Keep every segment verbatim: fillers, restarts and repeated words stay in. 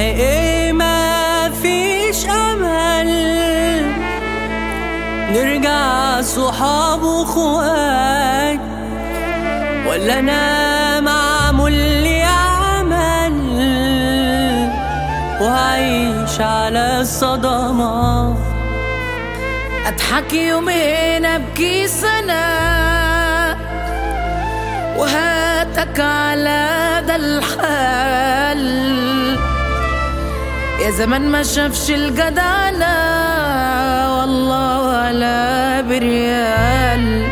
ايه ما فيش امل نرجع صحاب واخوات، ولا انا معمول لي عمل وعيش على الصدمات؟ اضحك يومين ابكي سنة وهاتك على دا الحال، يا زمان ما شافش الجدعنة والله ولا بريال.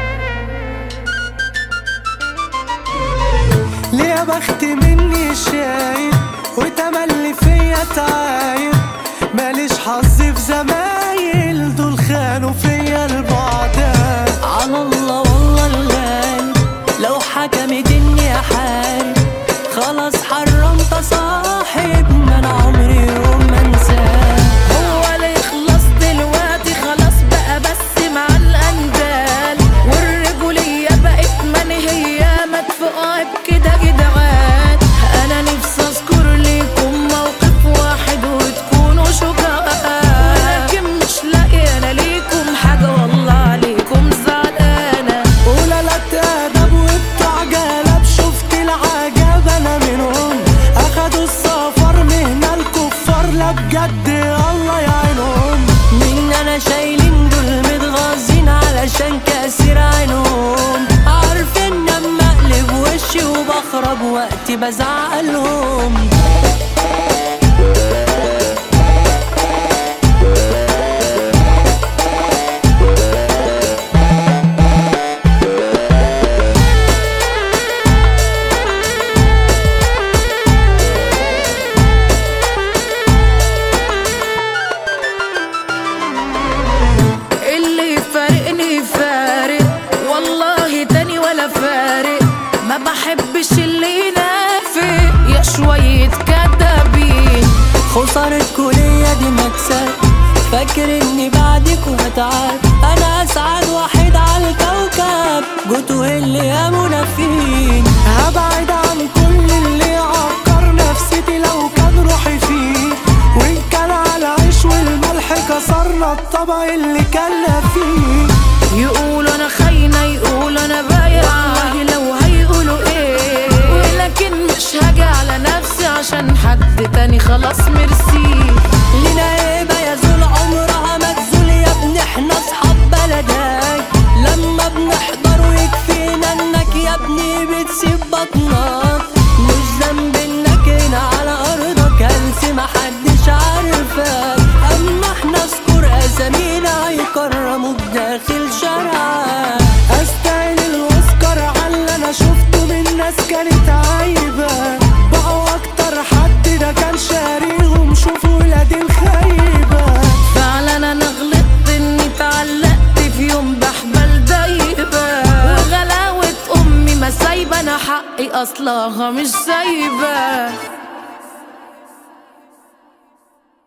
ليه يا بخت مني شايب وتملي فيا تعايب، ماليش حظ في زمايل دول خانوا فيا البعداء. على الله والله الغالب لو حكمت اني احارب، خلاص حرمت صاحب ما انا عمري يوم ما انساه. هو لا يخلص دلوقتي خلاص بقى بس مع الاندال، والرجولية بقت منهية مدفوعة بكده جدعان. انا نفسي اذكر ليكم موقف واحد وتكونوا شجعان، ولكن مش لاقي انا ليكم حاجة والله عليكم زعلانة. ولالات ادب وبتوع جلب شفت العجب انا منهم، اخدوا السفر مهنة الكفار لا بجد الله يعينهم. مين انا شايلين دول متغاظين علشان كاسر عينهم، عارفين لما اقلب وشي وبخرب وقتي بزعلهم. اللي فارقني فارق والله تاني ولا فارق، ما بحبش اللي ينافق يا شوية كدابين. خسارة كلية دي مكسب، فاكر اني بعدكوا هتعب. انا اسعد واحد على الكوكب جوتوا اللي يا منافقين. هبعد عن كل اللي يعكر نفسيتي لو كان روحي فيه، وان كان على العيش والملح كسرنا الطبع اللي كنا فيه. يقولوا انا خاينة يقولوا انا بايعة، والله لو هيقولوا ايه، ولكن مش هاجي على نفسي عشان حد تاني خلاص ميرسي. لينا ايه بقى يزول عمرها ما تزول يا ابني، احنا اصحاب بلدك لما بنحضر ويكفينا انك يا ابني بتسيب بطنك. مش ذنب انك هنا على ارضك هلس محدش عارفك، اما احنا اذكر اسامينا هيكرموك داخل شارعك. استاهل الاوسكار على اللي انا شفته من ناس كانت عايبه، بقوا اكتر حد ده كان شاريهم شوفوا ولاد الخيبه. فعلا انا غلطت اني اتعلقت في يوم بحبل دايبة، وغلاوة امي ما سايبة انا حقي اصلها مش سايبة.